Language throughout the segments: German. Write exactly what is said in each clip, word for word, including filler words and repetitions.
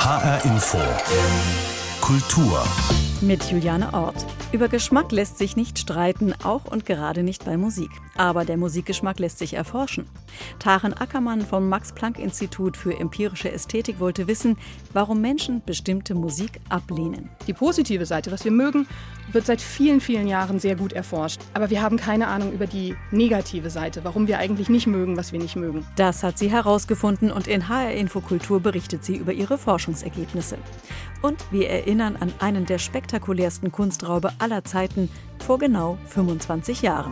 H R Info Kultur mit Juliane Ort. Über Geschmack lässt sich nicht streiten, auch und gerade nicht bei Musik. Aber der Musikgeschmack lässt sich erforschen. Taren Ackermann vom Max-Planck-Institut für empirische Ästhetik wollte wissen, warum Menschen bestimmte Musik ablehnen. Die positive Seite, was wir mögen, wird seit vielen, vielen Jahren sehr gut erforscht. Aber wir haben keine Ahnung über die negative Seite, warum wir eigentlich nicht mögen, was wir nicht mögen. Das hat sie herausgefunden und in H R Info Kultur berichtet sie über ihre Forschungsergebnisse. Und wir erinnern an einen der spektakulärsten Kunstraube aller Zeiten vor genau fünfundzwanzig Jahren.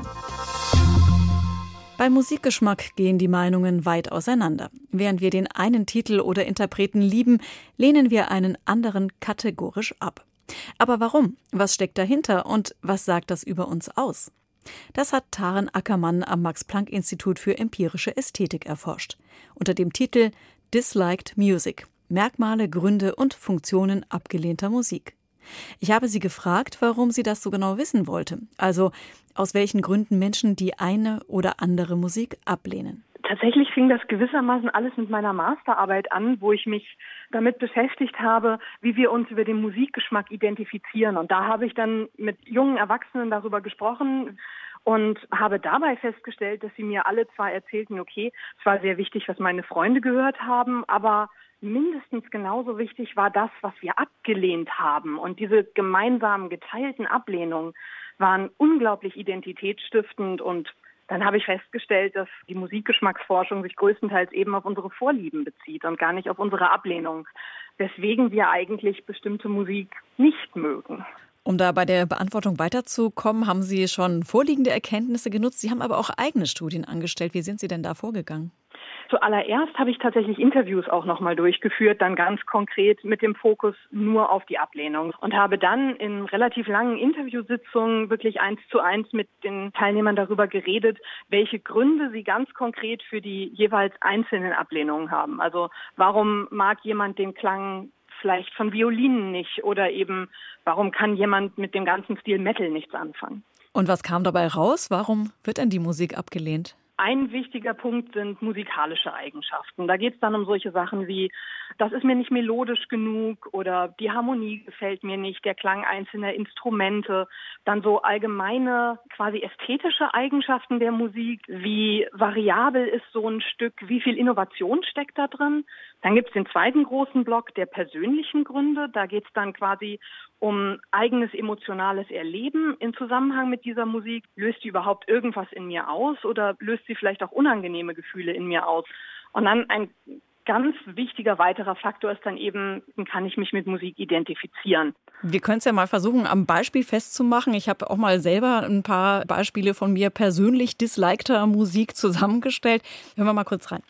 Beim Musikgeschmack gehen die Meinungen weit auseinander. Während wir den einen Titel oder Interpreten lieben, lehnen wir einen anderen kategorisch ab. Aber warum? Was steckt dahinter und was sagt das über uns aus? Das hat Taren Ackermann am Max-Planck-Institut für empirische Ästhetik erforscht. Unter dem Titel Disliked Music – Merkmale, Gründe und Funktionen abgelehnter Musik. Ich habe sie gefragt, warum sie das so genau wissen wollte. Also aus welchen Gründen Menschen die eine oder andere Musik ablehnen. Tatsächlich fing das gewissermaßen alles mit meiner Masterarbeit an, wo ich mich damit beschäftigt habe, wie wir uns über den Musikgeschmack identifizieren. Und da habe ich dann mit jungen Erwachsenen darüber gesprochen und habe dabei festgestellt, dass sie mir alle zwar erzählten, okay, es war sehr wichtig, was meine Freunde gehört haben, aber mindestens genauso wichtig war das, was wir abgelehnt haben. Und diese gemeinsamen geteilten Ablehnungen waren unglaublich identitätsstiftend. Und dann habe ich festgestellt, dass die Musikgeschmacksforschung sich größtenteils eben auf unsere Vorlieben bezieht und gar nicht auf unsere Ablehnung, weswegen wir eigentlich bestimmte Musik nicht mögen. Um da bei der Beantwortung weiterzukommen, haben Sie schon vorliegende Erkenntnisse genutzt. Sie haben aber auch eigene Studien angestellt. Wie sind Sie denn da vorgegangen? Zuallererst habe ich tatsächlich Interviews auch nochmal durchgeführt, dann ganz konkret mit dem Fokus nur auf die Ablehnung und habe dann in relativ langen Interviewsitzungen wirklich eins zu eins mit den Teilnehmern darüber geredet, welche Gründe sie ganz konkret für die jeweils einzelnen Ablehnungen haben. Also warum mag jemand den Klang vielleicht von Violinen nicht oder eben warum kann jemand mit dem ganzen Stil Metal nichts anfangen. Und was kam dabei raus? Warum wird denn die Musik abgelehnt? Ein wichtiger Punkt sind musikalische Eigenschaften. Da geht es dann um solche Sachen wie, das ist mir nicht melodisch genug oder die Harmonie gefällt mir nicht, der Klang einzelner Instrumente. Dann so allgemeine, quasi ästhetische Eigenschaften der Musik, wie variabel ist so ein Stück, wie viel Innovation steckt da drin. Dann gibt es den zweiten großen Block der persönlichen Gründe. Da geht es dann quasi um eigenes emotionales Erleben im Zusammenhang mit dieser Musik. Löst die überhaupt irgendwas in mir aus oder löst sie vielleicht auch unangenehme Gefühle in mir aus? Und dann ein ganz wichtiger weiterer Faktor ist dann eben, kann ich mich mit Musik identifizieren. Wir können es ja mal versuchen, am Beispiel festzumachen. Ich habe auch mal selber ein paar Beispiele von mir persönlich dislikter Musik zusammengestellt. Hören wir mal kurz rein.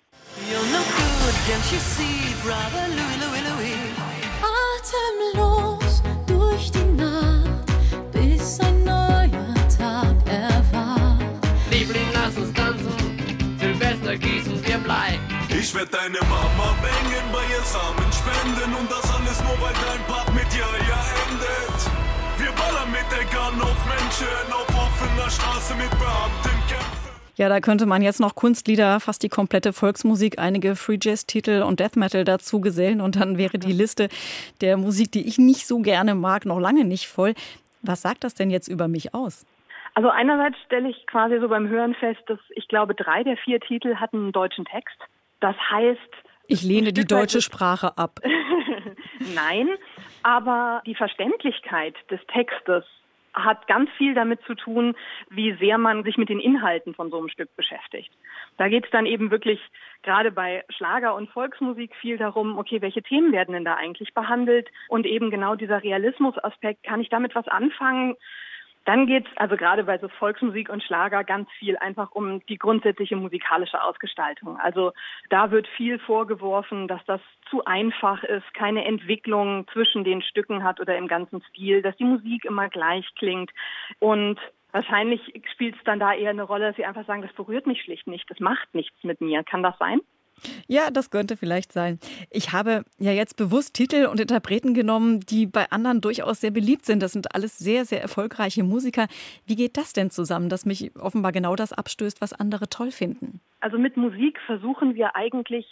Atemlos durch die Nacht, bis ein neuer Tag erwacht. Liebling, lass uns tanzen, Silvester gießen wir Blei. Ich werd deine Mama bängen, bei ihr Samen spenden und das alles nur, weil dein Part mit ihr ja endet. Wir ballern mit der Gun auf Menschen, auf offener Straße mit Beamten kämpfen. Ja, da könnte man jetzt noch Kunstlieder, fast die komplette Volksmusik, einige Free-Jazz-Titel und Death Metal dazu gesellen und dann wäre die Liste der Musik, die ich nicht so gerne mag, noch lange nicht voll. Was sagt das denn jetzt über mich aus? Also einerseits stelle ich quasi so beim Hören fest, dass ich glaube, drei der vier Titel hatten einen deutschen Text. Das heißt... Ich lehne die deutsche Sprache ab. Nein, aber die Verständlichkeit des Textes hat ganz viel damit zu tun, wie sehr man sich mit den Inhalten von so einem Stück beschäftigt. Da geht es dann eben wirklich gerade bei Schlager und Volksmusik viel darum, okay, welche Themen werden denn da eigentlich behandelt? Und eben genau dieser Realismusaspekt, kann ich damit was anfangen? Dann geht's also gerade bei so Volksmusik und Schlager ganz viel einfach um die grundsätzliche musikalische Ausgestaltung. Also da wird viel vorgeworfen, dass das zu einfach ist, keine Entwicklung zwischen den Stücken hat oder im ganzen Stil, dass die Musik immer gleich klingt. Und wahrscheinlich spielt es dann da eher eine Rolle, dass sie einfach sagen, das berührt mich schlicht nicht, das macht nichts mit mir. Kann das sein? Ja, das könnte vielleicht sein. Ich habe ja jetzt bewusst Titel und Interpreten genommen, die bei anderen durchaus sehr beliebt sind. Das sind alles sehr, sehr erfolgreiche Musiker. Wie geht das denn zusammen, dass mich offenbar genau das abstößt, was andere toll finden? Also mit Musik versuchen wir eigentlich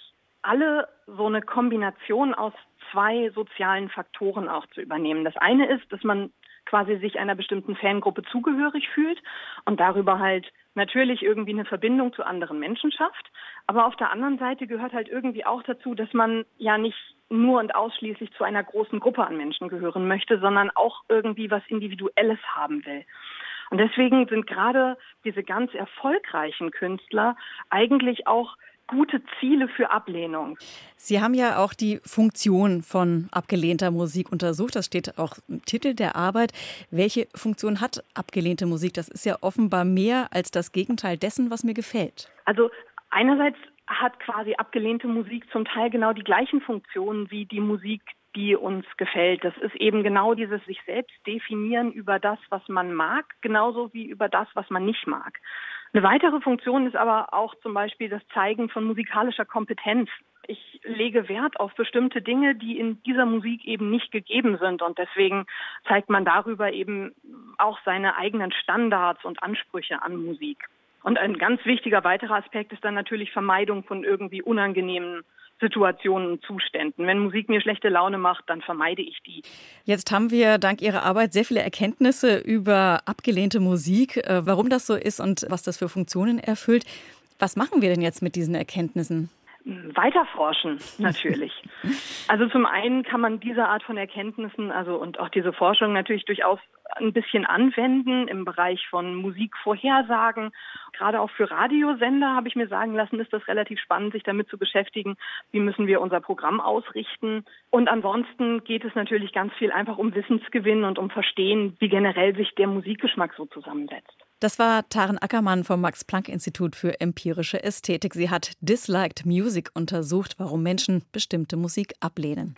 alle so eine Kombination aus zwei sozialen Faktoren auch zu übernehmen. Das eine ist, dass man quasi sich einer bestimmten Fangruppe zugehörig fühlt und darüber halt natürlich irgendwie eine Verbindung zu anderen Menschen schafft. Aber auf der anderen Seite gehört halt irgendwie auch dazu, dass man ja nicht nur und ausschließlich zu einer großen Gruppe an Menschen gehören möchte, sondern auch irgendwie was Individuelles haben will. Und deswegen sind gerade diese ganz erfolgreichen Künstler eigentlich auch gute Ziele für Ablehnung. Sie haben ja auch die Funktion von abgelehnter Musik untersucht. Das steht auch im Titel der Arbeit. Welche Funktion hat abgelehnte Musik? Das ist ja offenbar mehr als das Gegenteil dessen, was mir gefällt. Also einerseits hat quasi abgelehnte Musik zum Teil genau die gleichen Funktionen wie die Musik, die uns gefällt. Das ist eben genau dieses sich selbst definieren über das, was man mag, genauso wie über das, was man nicht mag. Eine weitere Funktion ist aber auch zum Beispiel das Zeigen von musikalischer Kompetenz. Ich lege Wert auf bestimmte Dinge, die in dieser Musik eben nicht gegeben sind. Und deswegen zeigt man darüber eben auch seine eigenen Standards und Ansprüche an Musik. Und ein ganz wichtiger weiterer Aspekt ist dann natürlich Vermeidung von irgendwie unangenehmen Situationen und Zuständen. Wenn Musik mir schlechte Laune macht, dann vermeide ich die. Jetzt haben wir dank Ihrer Arbeit sehr viele Erkenntnisse über abgelehnte Musik, warum das so ist und was das für Funktionen erfüllt. Was machen wir denn jetzt mit diesen Erkenntnissen? Weiterforschen, natürlich. Also zum einen kann man diese Art von Erkenntnissen, also und auch diese Forschung natürlich durchaus ein bisschen anwenden im Bereich von Musikvorhersagen. Gerade auch für Radiosender, habe ich mir sagen lassen, ist das relativ spannend, sich damit zu beschäftigen, wie müssen wir unser Programm ausrichten. Und ansonsten geht es natürlich ganz viel einfach um Wissensgewinn und um Verstehen, wie generell sich der Musikgeschmack so zusammensetzt. Das war Taren Ackermann vom Max-Planck-Institut für empirische Ästhetik. Sie hat Disliked Music untersucht, warum Menschen bestimmte Musik ablehnen.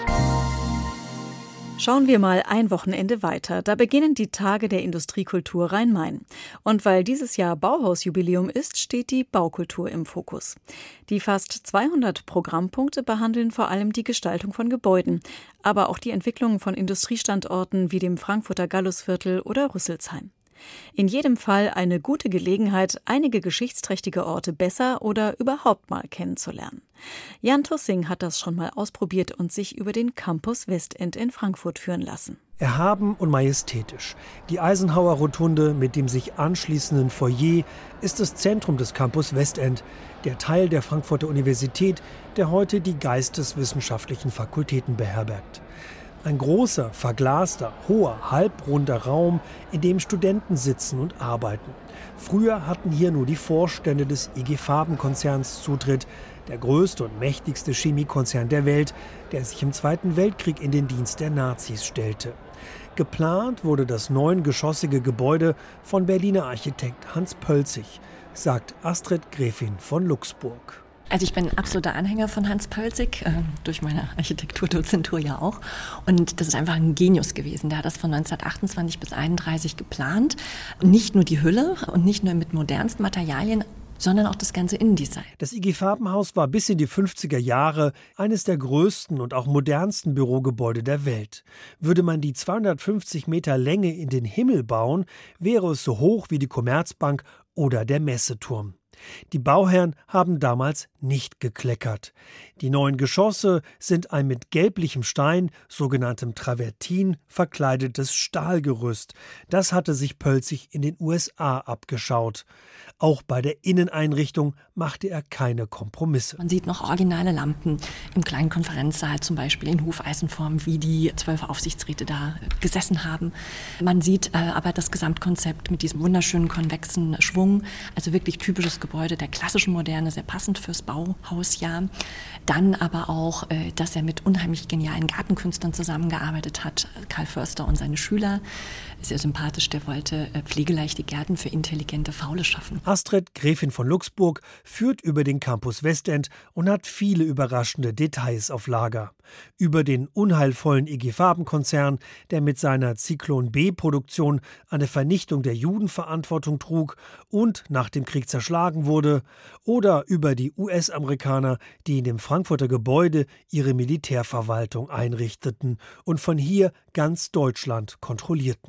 Schauen wir mal ein Wochenende weiter. Da beginnen die Tage der Industriekultur Rhein-Main. Und weil dieses Jahr Bauhausjubiläum ist, steht die Baukultur im Fokus. Die fast zweihundert Programmpunkte behandeln vor allem die Gestaltung von Gebäuden, aber auch die Entwicklung von Industriestandorten wie dem Frankfurter Gallusviertel oder Rüsselsheim. In jedem Fall eine gute Gelegenheit, einige geschichtsträchtige Orte besser oder überhaupt mal kennenzulernen. Jan Tussing hat das schon mal ausprobiert und sich über den Campus Westend in Frankfurt führen lassen. Erhaben und majestätisch. Die Eisenhower-Rotunde mit dem sich anschließenden Foyer ist das Zentrum des Campus Westend, der Teil der Frankfurter Universität, der heute die geisteswissenschaftlichen Fakultäten beherbergt. Ein großer, verglaster, hoher, halbrunder Raum, in dem Studenten sitzen und arbeiten. Früher hatten hier nur die Vorstände des I G Farben-Konzerns Zutritt, der größte und mächtigste Chemiekonzern der Welt, der sich im Zweiten Weltkrieg in den Dienst der Nazis stellte. Geplant wurde das neungeschossige Gebäude von Berliner Architekt Hans Pölzig, sagt Astrid Gräfin von Luxburg. Also ich bin ein absoluter Anhänger von Hans Pölzig, äh, durch meine Architekturdozentur ja auch. Und das ist einfach ein Genius gewesen. Der hat das von neunzehnhundertachtundzwanzig bis einunddreißig geplant. Nicht nur die Hülle und nicht nur mit modernsten Materialien, sondern auch das ganze Innendesign. Das I G Farbenhaus war bis in die fünfziger Jahre eines der größten und auch modernsten Bürogebäude der Welt. Würde man die zweihundertfünfzig Meter Länge in den Himmel bauen, wäre es so hoch wie die Commerzbank oder der Messeturm. Die Bauherren haben damals nicht gekleckert. Die neuen Geschosse sind ein mit gelblichem Stein, sogenanntem Travertin, verkleidetes Stahlgerüst. Das hatte sich Pölzig in den U S A abgeschaut. Auch bei der Inneneinrichtung machte er keine Kompromisse. Man sieht noch originale Lampen im kleinen Konferenzsaal, zum Beispiel in Hufeisenform, wie die zwölf Aufsichtsräte da gesessen haben. Man sieht äh, aber das Gesamtkonzept mit diesem wunderschönen konvexen Schwung, also wirklich typisches Gebäude der klassischen Moderne, sehr passend fürs Bauhausjahr. Dann aber auch, äh, dass er mit unheimlich genialen Gartenkünstlern zusammengearbeitet hat, Karl Förster und seine Schüler. Sehr sympathisch, der wollte äh, pflegeleichte Gärten für intelligente Faule schaffen. Astrid Gräfin von Luxburg führt über den Campus Westend und hat viele überraschende Details auf Lager. Über den unheilvollen I G Farben-Konzern, der mit seiner Zyklon-B-Produktion an der Vernichtung der Juden Verantwortung trug und nach dem Krieg zerschlagen wurde, oder über die U S-Amerikaner, die in dem Frankfurter Gebäude ihre Militärverwaltung einrichteten und von hier ganz Deutschland kontrollierten.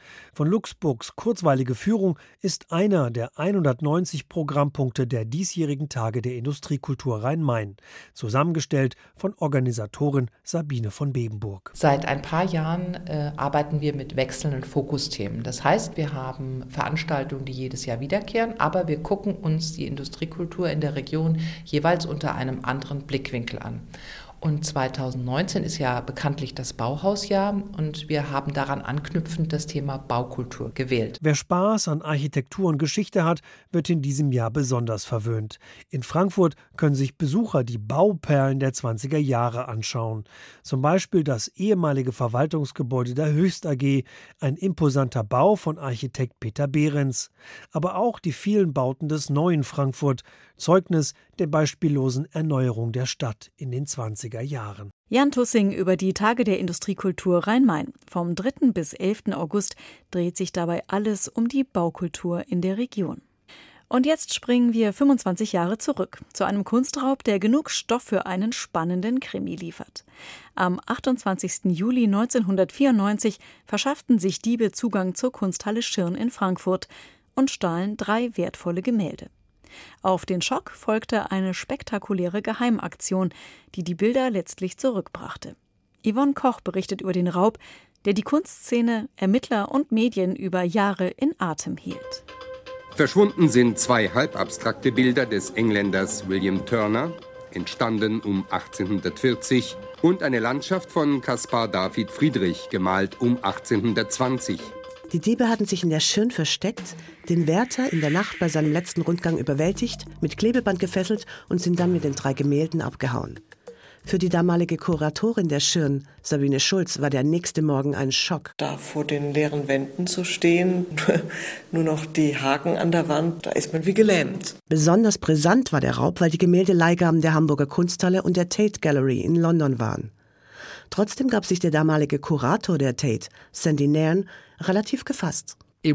Von Luxburgs kurzweilige Führung ist einer der hundertneunzig Programmpunkte der diesjährigen Tage der Industriekultur Rhein-Main, zusammengestellt von Organisatorin Sabine von Bebenburg. Seit ein paar Jahren äh, arbeiten wir mit wechselnden Fokusthemen. Das heißt, wir haben Veranstaltungen, die jedes Jahr wiederkehren, aber wir gucken uns die Industriekultur in der Region jeweils unter einem anderen Blickwinkel an. Und zweitausendneunzehn ist ja bekanntlich das Bauhausjahr und wir haben daran anknüpfend das Thema Baukultur gewählt. Wer Spaß an Architektur und Geschichte hat, wird in diesem Jahr besonders verwöhnt. In Frankfurt können sich Besucher die Bauperlen der zwanziger Jahre anschauen. Zum Beispiel das ehemalige Verwaltungsgebäude der Höchst A G, ein imposanter Bau von Architekt Peter Behrens. Aber auch die vielen Bauten des neuen Frankfurt, Zeugnis der beispiellosen Erneuerung der Stadt in den zwanziger Jahren. Jan Tussing über die Tage der Industriekultur Rhein-Main. Vom dritten bis elften August dreht sich dabei alles um die Baukultur in der Region. Und jetzt springen wir fünfundzwanzig Jahre zurück, zu einem Kunstraub, der genug Stoff für einen spannenden Krimi liefert. Am achtundzwanzigsten Juli neunzehnhundertvierundneunzig verschafften sich Diebe Zugang zur Kunsthalle Schirn in Frankfurt und stahlen drei wertvolle Gemälde. Auf den Schock folgte eine spektakuläre Geheimaktion, die die Bilder letztlich zurückbrachte. Yvonne Koch berichtet über den Raub, der die Kunstszene, Ermittler und Medien über Jahre in Atem hielt. Verschwunden sind zwei halbabstrakte Bilder des Engländers William Turner, entstanden um achtzehnhundertvierzig, und eine Landschaft von Caspar David Friedrich, gemalt um achtzehnhundertzwanzig. Die Diebe hatten sich in der Schirn versteckt, den Wärter in der Nacht bei seinem letzten Rundgang überwältigt, mit Klebeband gefesselt und sind dann mit den drei Gemälden abgehauen. Für die damalige Kuratorin der Schirn, Sabine Schulz, war der nächste Morgen ein Schock. Da vor den leeren Wänden zu stehen, nur noch die Haken an der Wand, da ist man wie gelähmt. Besonders brisant war der Raub, weil die Gemäldeleihgaben der Hamburger Kunsthalle und der Tate Gallery in London waren. Trotzdem gab sich der damalige Kurator der Tate, Sandy Nairn, relativ gefasst. Es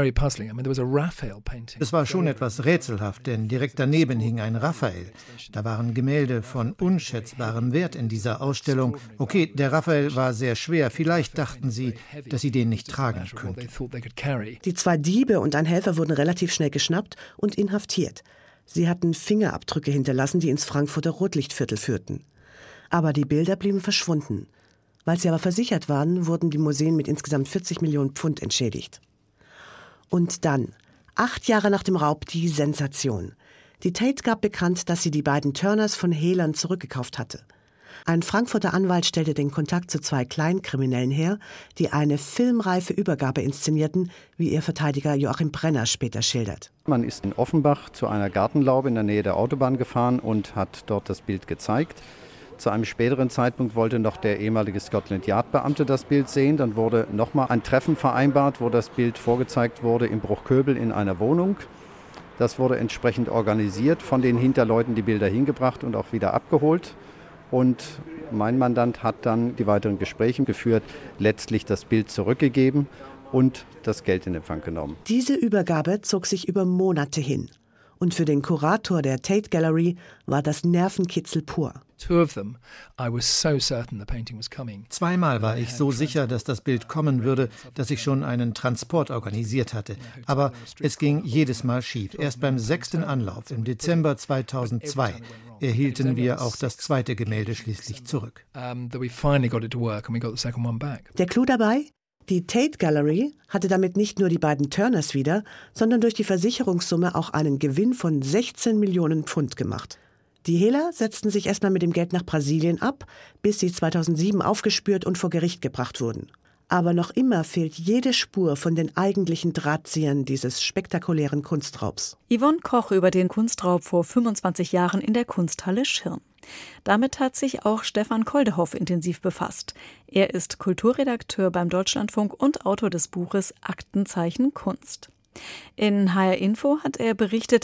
war schon etwas rätselhaft, denn direkt daneben hing ein Raphael. Da waren Gemälde von unschätzbarem Wert in dieser Ausstellung. Okay, der Raphael war sehr schwer. Vielleicht dachten sie, dass sie den nicht tragen könnten. Die zwei Diebe und ein Helfer wurden relativ schnell geschnappt und inhaftiert. Sie hatten Fingerabdrücke hinterlassen, die ins Frankfurter Rotlichtviertel führten. Aber die Bilder blieben verschwunden. Weil sie aber versichert waren, wurden die Museen mit insgesamt vierzig Millionen Pfund entschädigt. Und dann, acht Jahre nach dem Raub, die Sensation. Die Tate gab bekannt, dass sie die beiden Turners von Hehlern zurückgekauft hatte. Ein Frankfurter Anwalt stellte den Kontakt zu zwei Kleinkriminellen her, die eine filmreife Übergabe inszenierten, wie ihr Verteidiger Joachim Brenner später schildert. Man ist in Offenbach zu einer Gartenlaube in der Nähe der Autobahn gefahren und hat dort das Bild gezeigt. Zu einem späteren Zeitpunkt wollte noch der ehemalige Scotland-Yard-Beamte das Bild sehen. Dann wurde nochmal ein Treffen vereinbart, wo das Bild vorgezeigt wurde im Bruchköbel in einer Wohnung. Das wurde entsprechend organisiert, von den Hinterleuten die Bilder hingebracht und auch wieder abgeholt. Und mein Mandant hat dann die weiteren Gespräche geführt, letztlich das Bild zurückgegeben und das Geld in Empfang genommen. Diese Übergabe zog sich über Monate hin. Und für den Kurator der Tate Gallery war das Nervenkitzel pur. Zweimal war ich so sicher, dass das Bild kommen würde, dass ich schon einen Transport organisiert hatte. Aber es ging jedes Mal schief. Erst beim sechsten Anlauf im Dezember zweitausendzwei erhielten wir auch das zweite Gemälde schließlich zurück. Der Clou dabei? Die Tate Gallery hatte damit nicht nur die beiden Turners wieder, sondern durch die Versicherungssumme auch einen Gewinn von sechzehn Millionen Pfund gemacht. Die Hehler setzten sich erstmal mit dem Geld nach Brasilien ab, bis sie zweitausendsieben aufgespürt und vor Gericht gebracht wurden. Aber noch immer fehlt jede Spur von den eigentlichen Drahtziehern dieses spektakulären Kunstraubs. Yvonne Koch über den Kunstraub vor fünfundzwanzig Jahren in der Kunsthalle Schirn. Damit hat sich auch Stefan Koldehoff intensiv befasst. Er ist Kulturredakteur beim Deutschlandfunk und Autor des Buches Aktenzeichen Kunst. In H R Info hat er berichtet,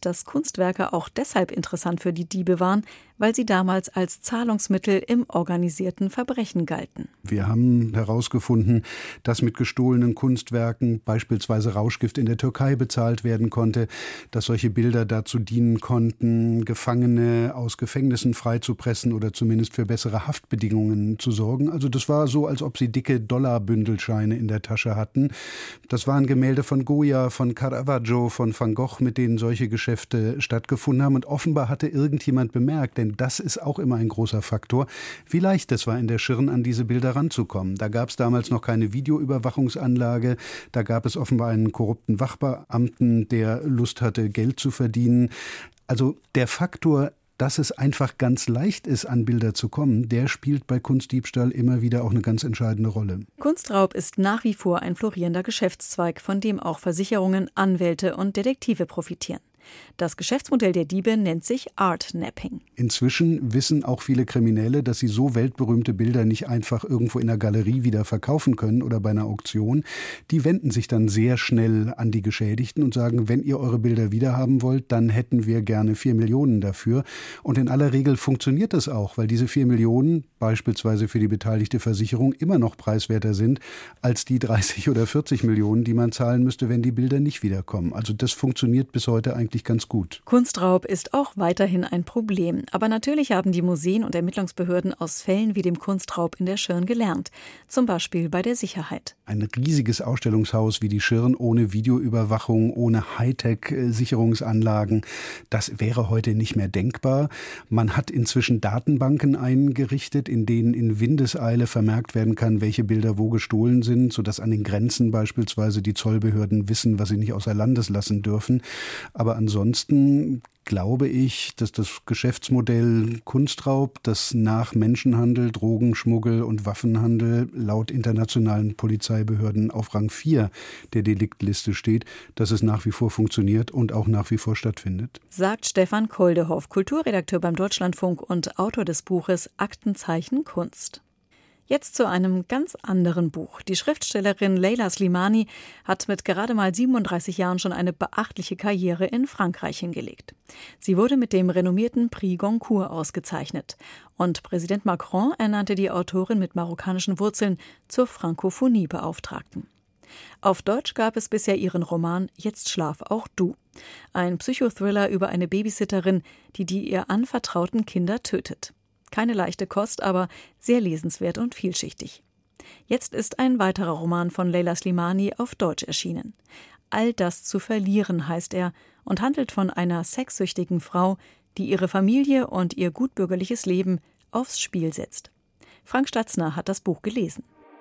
dass Kunstwerke auch deshalb interessant für die Diebe waren, weil sie damals als Zahlungsmittel im organisierten Verbrechen galten. Wir haben herausgefunden, dass mit gestohlenen Kunstwerken beispielsweise Rauschgift in der Türkei bezahlt werden konnte, dass solche Bilder dazu dienen konnten, Gefangene aus Gefängnissen freizupressen oder zumindest für bessere Haftbedingungen zu sorgen. Also das war so, als ob sie dicke Dollarbündelscheine in der Tasche hatten. Das waren Gemälde von Goya, von Caravaggio, von Van Gogh, mit denen solche Geschäfte stattgefunden haben. Und offenbar hatte irgendjemand bemerkt, denn das ist auch immer ein großer Faktor, wie leicht es war, in der Schirn an diese Bilder ranzukommen. Da gab es damals noch keine Videoüberwachungsanlage. Da gab es offenbar einen korrupten Wachbeamten, der Lust hatte, Geld zu verdienen. Also der Faktor, dass es einfach ganz leicht ist, an Bilder zu kommen, der spielt bei Kunstdiebstahl immer wieder auch eine ganz entscheidende Rolle. Kunstraub ist nach wie vor ein florierender Geschäftszweig, von dem auch Versicherungen, Anwälte und Detektive profitieren. Das Geschäftsmodell der Diebe nennt sich Art-Napping. Inzwischen wissen auch viele Kriminelle, dass sie so weltberühmte Bilder nicht einfach irgendwo in der Galerie wieder verkaufen können oder bei einer Auktion. Die wenden sich dann sehr schnell an die Geschädigten und sagen, wenn ihr eure Bilder wiederhaben wollt, dann hätten wir gerne vier Millionen dafür. Und in aller Regel funktioniert das auch, weil diese vier Millionen beispielsweise für die beteiligte Versicherung immer noch preiswerter sind als die dreißig oder vierzig Millionen, die man zahlen müsste, wenn die Bilder nicht wiederkommen. Also das funktioniert bis heute eigentlich ganz gut. Kunstraub ist auch weiterhin ein Problem. Aber natürlich haben die Museen und Ermittlungsbehörden aus Fällen wie dem Kunstraub in der Schirn gelernt. Zum Beispiel bei der Sicherheit. Ein riesiges Ausstellungshaus wie die Schirn ohne Videoüberwachung, ohne Hightech-Sicherungsanlagen, das wäre heute nicht mehr denkbar. Man hat inzwischen Datenbanken eingerichtet, in denen in Windeseile vermerkt werden kann, welche Bilder wo gestohlen sind, sodass an den Grenzen beispielsweise die Zollbehörden wissen, was sie nicht außer Landes lassen dürfen. Aber ansonsten glaube ich, dass das Geschäftsmodell Kunstraub, das nach Menschenhandel, Drogenschmuggel und Waffenhandel laut internationalen Polizeibehörden auf Rang vier der Deliktliste steht, dass es nach wie vor funktioniert und auch nach wie vor stattfindet. Sagt Stefan Koldehoff, Kulturredakteur beim Deutschlandfunk und Autor des Buches Aktenzeichen Kunst. Jetzt zu einem ganz anderen Buch. Die Schriftstellerin Leila Slimani hat mit gerade mal siebenunddreißig Jahren schon eine beachtliche Karriere in Frankreich hingelegt. Sie wurde mit dem renommierten Prix Goncourt ausgezeichnet. Und Präsident Macron ernannte die Autorin mit marokkanischen Wurzeln zur Frankophonie-Beauftragten. Auf Deutsch gab es bisher ihren Roman »Jetzt schlaf auch du«. Ein Psychothriller über eine Babysitterin, die die ihr anvertrauten Kinder tötet. Keine leichte Kost, aber sehr lesenswert und vielschichtig. Jetzt ist ein weiterer Roman von Leila Slimani auf Deutsch erschienen. All das zu verlieren heißt er und handelt von einer sexsüchtigen Frau, die ihre Familie und ihr gutbürgerliches Leben aufs Spiel setzt. Frank Statzner hat das Buch gelesen.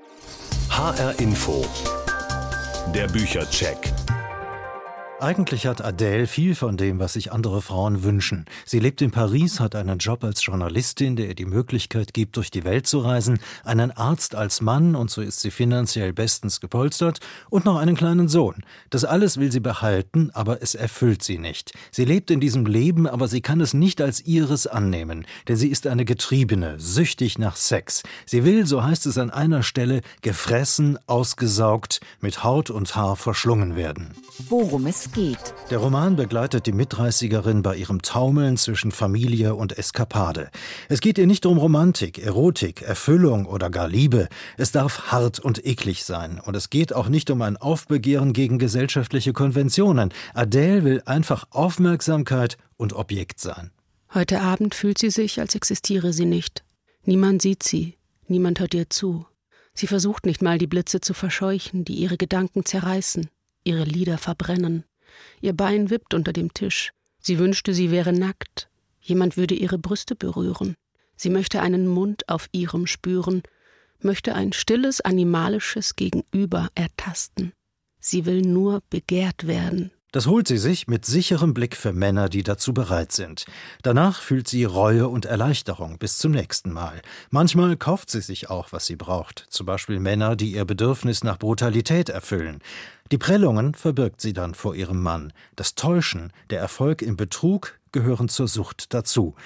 H R Info. Der Büchercheck. Eigentlich hat Adèle viel von dem, was sich andere Frauen wünschen. Sie lebt in Paris, hat einen Job als Journalistin, der ihr die Möglichkeit gibt, durch die Welt zu reisen, einen Arzt als Mann, und so ist sie finanziell bestens gepolstert, und noch einen kleinen Sohn. Das alles will sie behalten, aber es erfüllt sie nicht. Sie lebt in diesem Leben, aber sie kann es nicht als ihres annehmen, denn sie ist eine Getriebene, süchtig nach Sex. Sie will, so heißt es an einer Stelle, gefressen, ausgesaugt, mit Haut und Haar verschlungen werden. Worum es geht. Der Roman begleitet die Mitdreißigerin bei ihrem Taumeln zwischen Familie und Eskapade. Es geht ihr nicht um Romantik, Erotik, Erfüllung oder gar Liebe. Es darf hart und eklig sein. Und es geht auch nicht um ein Aufbegehren gegen gesellschaftliche Konventionen. Adèle will einfach Aufmerksamkeit und Objekt sein. Heute Abend fühlt sie sich, als existiere sie nicht. Niemand sieht sie, niemand hört ihr zu. Sie versucht nicht mal, die Blitze zu verscheuchen, die ihre Gedanken zerreißen, ihre Lider verbrennen. Ihr Bein wippt unter dem Tisch. Sie wünschte, sie wäre nackt. Jemand würde ihre Brüste berühren. Sie möchte einen Mund auf ihrem spüren, möchte ein stilles, animalisches Gegenüber ertasten. Sie will nur begehrt werden. Das holt sie sich mit sicherem Blick für Männer, die dazu bereit sind. Danach fühlt sie Reue und Erleichterung bis zum nächsten Mal. Manchmal kauft sie sich auch, was sie braucht. Zum Beispiel Männer, die ihr Bedürfnis nach Brutalität erfüllen. Die Prellungen verbirgt sie dann vor ihrem Mann. Das Täuschen, der Erfolg im Betrug gehören zur Sucht dazu.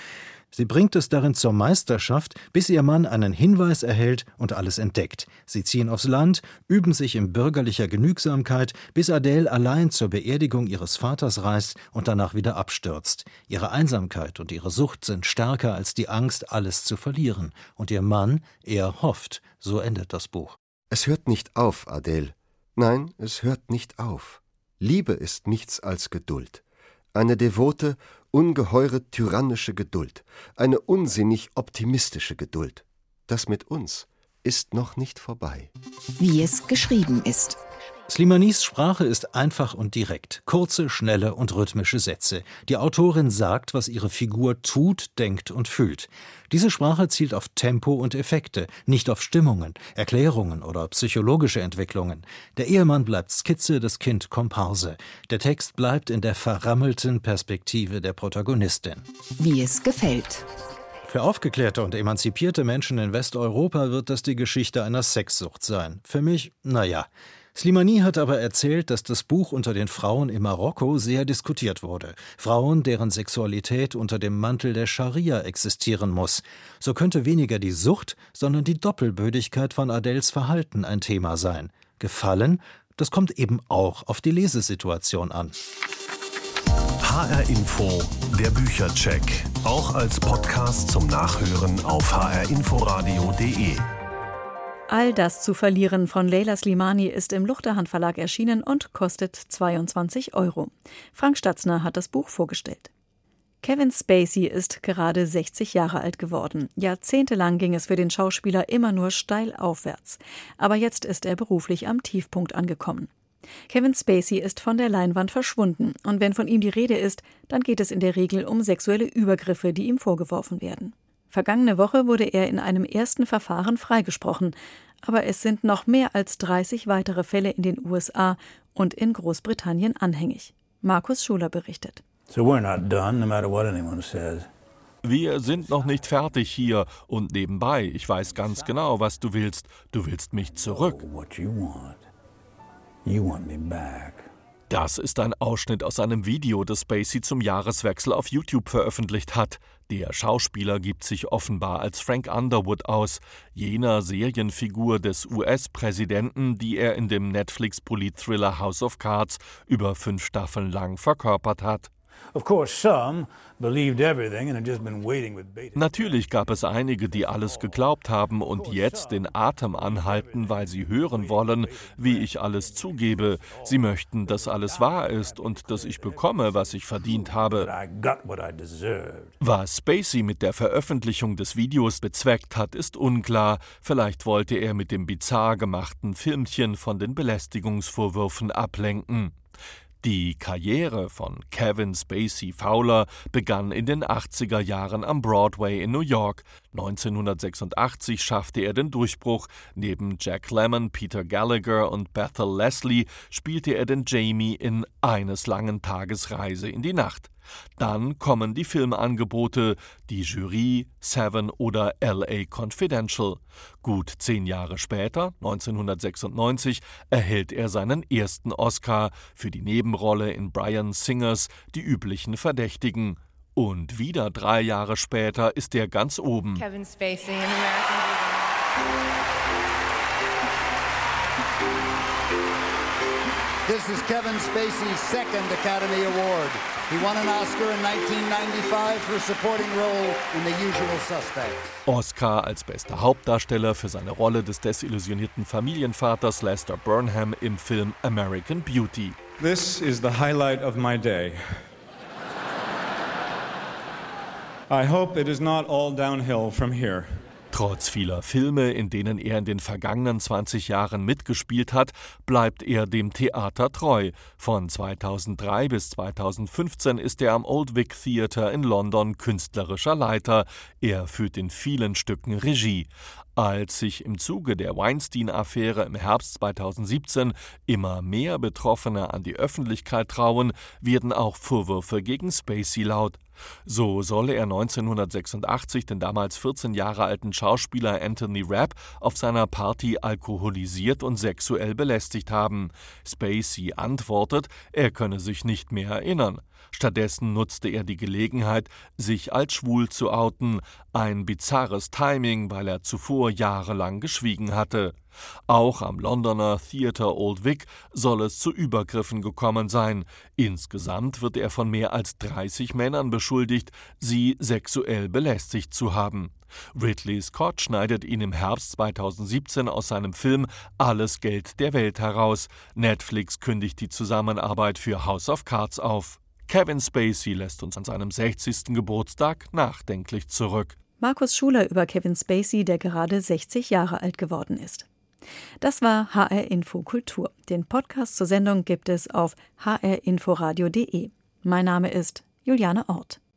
Sie bringt es darin zur Meisterschaft, bis ihr Mann einen Hinweis erhält und alles entdeckt. Sie ziehen aufs Land, üben sich in bürgerlicher Genügsamkeit, bis Adele allein zur Beerdigung ihres Vaters reist und danach wieder abstürzt. Ihre Einsamkeit und ihre Sucht sind stärker als die Angst, alles zu verlieren. Und ihr Mann, er hofft. So endet das Buch. Es hört nicht auf, Adele. Nein, es hört nicht auf. Liebe ist nichts als Geduld. Eine devote, ungeheure tyrannische Geduld, eine unsinnig optimistische Geduld. Das mit uns ist noch nicht vorbei. Wie es geschrieben ist. Slimanis Sprache ist einfach und direkt. Kurze, schnelle und rhythmische Sätze. Die Autorin sagt, was ihre Figur tut, denkt und fühlt. Diese Sprache zielt auf Tempo und Effekte, nicht auf Stimmungen, Erklärungen oder psychologische Entwicklungen. Der Ehemann bleibt Skizze, das Kind Komparse. Der Text bleibt in der verrammelten Perspektive der Protagonistin. Wie es gefällt. Für aufgeklärte und emanzipierte Menschen in Westeuropa wird das die Geschichte einer Sexsucht sein. Für mich, naja. Slimani hat aber erzählt, dass das Buch unter den Frauen in Marokko sehr diskutiert wurde. Frauen, deren Sexualität unter dem Mantel der Scharia existieren muss. So könnte weniger die Sucht, sondern die Doppelbödigkeit von Adeles Verhalten ein Thema sein. Gefallen? Das kommt eben auch auf die Lesesituation an. H R Info, der Büchercheck. Auch als Podcast zum Nachhören auf h r inforadio punkt d e. All das zu verlieren von Leila Slimani ist im Luchterhand Verlag erschienen und kostet zweiundzwanzig Euro. Frank Statzner hat das Buch vorgestellt. Kevin Spacey ist gerade sechzig Jahre alt geworden. Jahrzehntelang ging es für den Schauspieler immer nur steil aufwärts. Aber jetzt ist er beruflich am Tiefpunkt angekommen. Kevin Spacey ist von der Leinwand verschwunden. Und wenn von ihm die Rede ist, dann geht es in der Regel um sexuelle Übergriffe, die ihm vorgeworfen werden. Vergangene Woche wurde er in einem ersten Verfahren freigesprochen. Aber es sind noch mehr als dreißig weitere Fälle in den U S A und in Großbritannien anhängig. Markus Schuler berichtet. So we're not done, no matter what anyone says. Wir sind noch nicht fertig hier. Und nebenbei, ich weiß ganz genau, was du willst. Du willst mich zurück. Das ist ein Ausschnitt aus einem Video, das Spacey zum Jahreswechsel auf YouTube veröffentlicht hat. Der Schauspieler gibt sich offenbar als Frank Underwood aus, jener Serienfigur des U S-Präsidenten, die er in dem Netflix-Polit-Thriller House of Cards über fünf Staffeln lang verkörpert hat. Natürlich gab es einige, die alles geglaubt haben und jetzt den Atem anhalten, weil sie hören wollen, wie ich alles zugebe. Sie möchten, dass alles wahr ist und dass ich bekomme, was ich verdient habe. Was Spacey mit der Veröffentlichung des Videos bezweckt hat, ist unklar. Vielleicht wollte er mit dem bizarr gemachten Filmchen von den Belästigungsvorwürfen ablenken. Die Karriere von Kevin Spacey Fowler begann in den achtziger Jahren am Broadway in New York. neunzehnhundertsechsundachtzig schaffte er den Durchbruch. Neben Jack Lemmon, Peter Gallagher und Bethel Leslie spielte er den Jamie in Eines langen Tages Reise in die Nacht. Dann kommen die Filmangebote, die Jury, Seven oder L A Confidential. Gut zehn Jahre später, neunzehnhundertsechsundneunzig, erhält er seinen ersten Oscar für die Nebenrolle in Bryan Singers Die üblichen Verdächtigen. Und wieder drei Jahre später ist er ganz oben. Kevin Spacey in American This is Kevin Spacey's second Academy Award. He won an Oscar in nineteen ninety-five for a supporting role in The Usual Suspects. Oscar als bester Hauptdarsteller für seine Rolle des desillusionierten Familienvaters Lester Burnham im Film American Beauty. This is the highlight of my day. I hope it is not all downhill from here. Trotz vieler Filme, in denen er in den vergangenen zwanzig Jahren mitgespielt hat, bleibt er dem Theater treu. Von zweitausenddrei bis zweitausendfünfzehn ist er am Old Vic Theatre in London künstlerischer Leiter. Er führt in vielen Stücken Regie. Als sich im Zuge der Weinstein-Affäre im Herbst zweitausendsiebzehn immer mehr Betroffene an die Öffentlichkeit trauen, werden auch Vorwürfe gegen Spacey laut. So solle er neunzehnhundertsechsundachtzig den damals vierzehn Jahre alten Schauspieler Anthony Rapp auf seiner Party alkoholisiert und sexuell belästigt haben. Spacey antwortet, er könne sich nicht mehr erinnern. Stattdessen nutzte er die Gelegenheit, sich als schwul zu outen. Ein bizarres Timing, weil er zuvor jahrelang geschwiegen hatte. Auch am Londoner Theatre Old Vic soll es zu Übergriffen gekommen sein. Insgesamt wird er von mehr als dreißig Männern beschuldigt, sie sexuell belästigt zu haben. Ridley Scott schneidet ihn im Herbst zweitausendsiebzehn aus seinem Film Alles Geld der Welt heraus. Netflix kündigt die Zusammenarbeit für House of Cards auf. Kevin Spacey lässt uns an seinem sechzigsten Geburtstag nachdenklich zurück. Markus Schuler über Kevin Spacey, der gerade sechzig Jahre alt geworden ist. Das war H R Info Kultur. Den Podcast zur Sendung gibt es auf h r inforadio punkt d e. Mein Name ist Juliane Ort.